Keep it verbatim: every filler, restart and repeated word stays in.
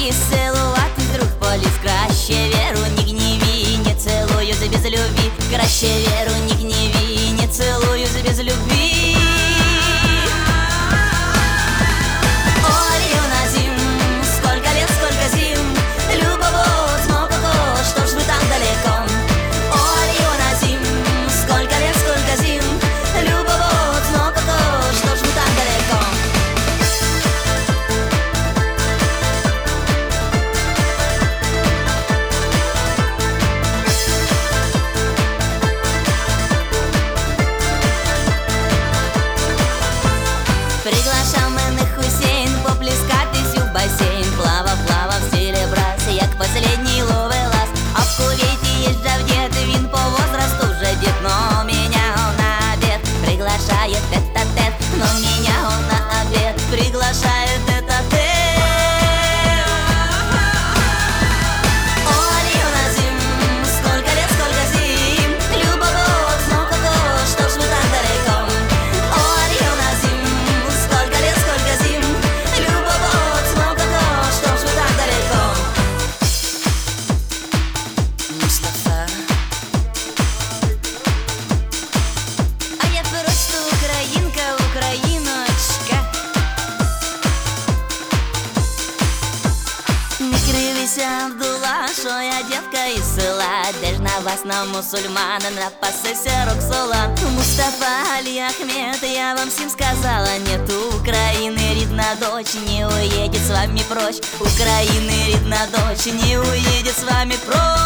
і силувати друг поліз. Краще Веру не гневи, не целуюсь без любви. Краще Веру не гневи, не целуюсь без любви. Ой, Юназим, сколько лет, сколько зим, любовь смокоту, что ж вы так далеко? Ой, Юназим, сколько лет, сколько зим, любовь смокоту, что ж вы так далеко? Приглашав мене Хусейн поплескатись у басейн. Плавав, плавав сілі брас, як последній ловелас. А в Кувейті їжджав дід, він по возрасту вже дід. Но меня он на обед приглашает тет-а-тет. Но меня он на обед приглашает тет-а-тет. Ой, Юназим, сколько лет, сколько зим, любовь смокоту, что ж вы так далеко? Ой, Юназим, сколько лет, сколько зим, любовь смокоту, что ж вы так далеко? Мустафа. А я просто українка, україночка. Не кривися, Абдула, що я дівка із села. Де ж на вас, на мусульмана, напасися Роксола. Мустафа, Али, Ахмед, я вам всем сказала. Нет Украины, рідна дочь не уедет с вами прочь. Украины, рідна дочь не уедет с вами прочь.